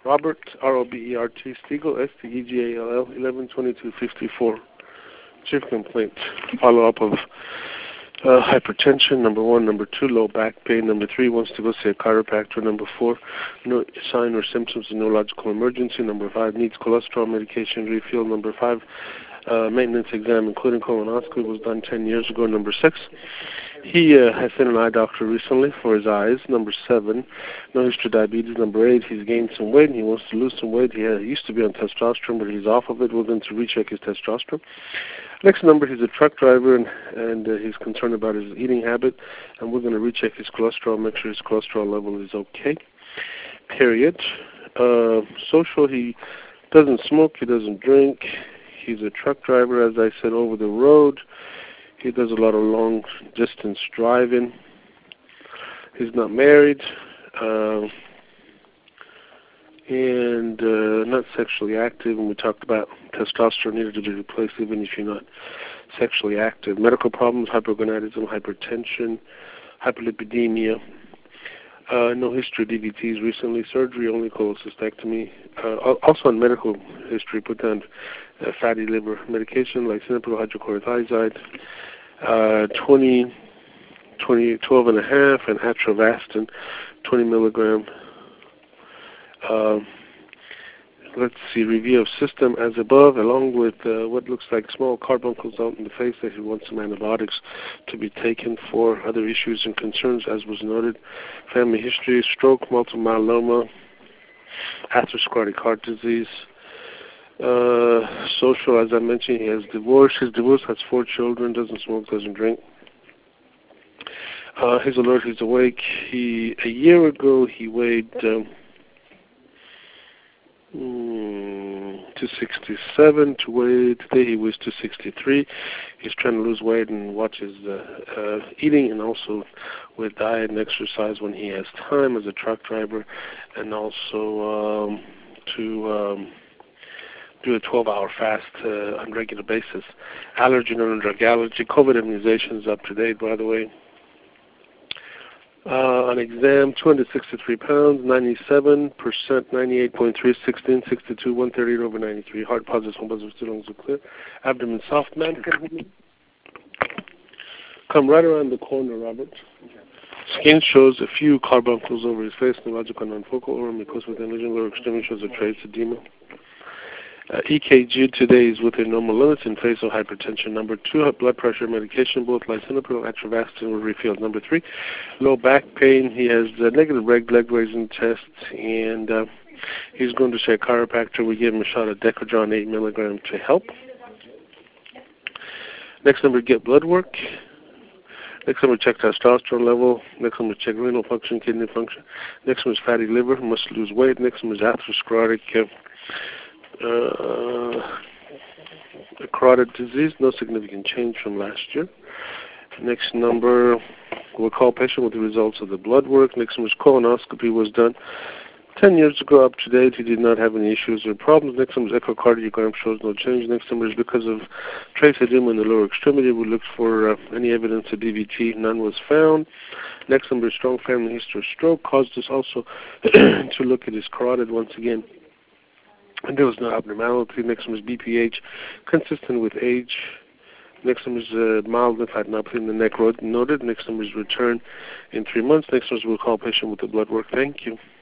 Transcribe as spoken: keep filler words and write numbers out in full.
Robert, R O B E R T, Stegall, S T E G A L L, eleven twenty-two fifty-four. Chief complaint, follow-up of uh, hypertension, number one. Number two, low back pain. Number three, wants to go see a chiropractor. Number four, no sign or symptoms of neurological emergency. Number five, needs cholesterol medication refill. Number five, uh, maintenance exam, including colonoscopy, was done ten years ago. Number six, he uh, has seen an eye doctor recently for his eyes. Number seven, no history of diabetes. Number eight, he's gained some weight and he wants to lose some weight. He, had, he used to be on testosterone, but he's off of it. We're going to recheck his testosterone. Next number, he's a truck driver and, and uh, he's concerned about his eating habit, and we're going to recheck his cholesterol, make sure his cholesterol level is okay. Period. Uh, social, he doesn't smoke, he doesn't drink. He's a truck driver, as I said, over the road. He does a lot of long-distance driving. He's not married, uh, and uh, not sexually active. And we talked about testosterone needed to be replaced even if you're not sexually active. Medical problems, hypogonadism, hypertension, hyperlipidemia. Uh, no history of D V Ts recently. Surgery, only cholecystectomy. Uh, also on medical history, put down uh, fatty liver medication, lisinopril hydrochlorothiazide, uh, twenty, twenty, twelve and a half, and atrovastin, twenty milligram. Uh, let's see, review of system as above, along with uh, what looks like small carbuncles out in the face that he wants some antibiotics to be taken for other issues and concerns, as was noted. Family history, stroke, multiple myeloma, atherosclerotic heart disease. Uh, social, as I mentioned, he has divorce. His divorce has four children, doesn't smoke, doesn't drink. Uh, he's alert, he's awake. He a year ago he weighed um, mm, two sixty-seven. To weigh today he weighs two sixty-three. He's trying to lose weight and watch his uh, uh, eating, and also with diet and exercise when he has time as a truck driver, and also um, to um, do a twelve-hour fast uh, on a regular basis. Allergy, non-drug allergy. COVID immunization is up to date, by the way. Uh, on exam, two hundred sixty-three pounds, ninety-seven percent, ninety-eight point three, sixteen, sixty-two, one thirty-eight over ninety-three. Heart positive, home positive, two lungs are clear. Abdomen soft, man. Come right around the corner, Robert. Skin shows a few carbuncles over his face, neurological non-focal, oral mucosal with lesion, lower extremity shows a trace edema. Uh, E K G today is within normal limits in face of hypertension. Number two, blood pressure medication, both lisinopril and atrovastin were refilled. Number three, low back pain. He has uh, negative leg, leg raising tests, and uh, he's going to see a chiropractor. We gave him a shot of Decadron eight milligram to help. Next number, get blood work. Next number, check testosterone level. Next number, check renal function, kidney function. Next one is fatty liver, must lose weight. Next one is atherosclerotic uh, Uh, a carotid disease, no significant change from last year. Next number, we'll call patient with the results of the blood work. Next number is colonoscopy was done ten years ago, up to date. He did not have any issues or problems. Next number is echocardiogram, shows no change. Next number is because of trace edema in the lower extremity. We looked for uh, any evidence of D V T. None was found. Next number is strong family history of stroke. Caused us also to look at his carotid once again. And there was no abnormality. Next one is B P H, consistent with age. Next one is uh, mild lymphadenopathy in the neck noted. Next one is return in three months. Next one is we'll call patient with the blood work. Thank you.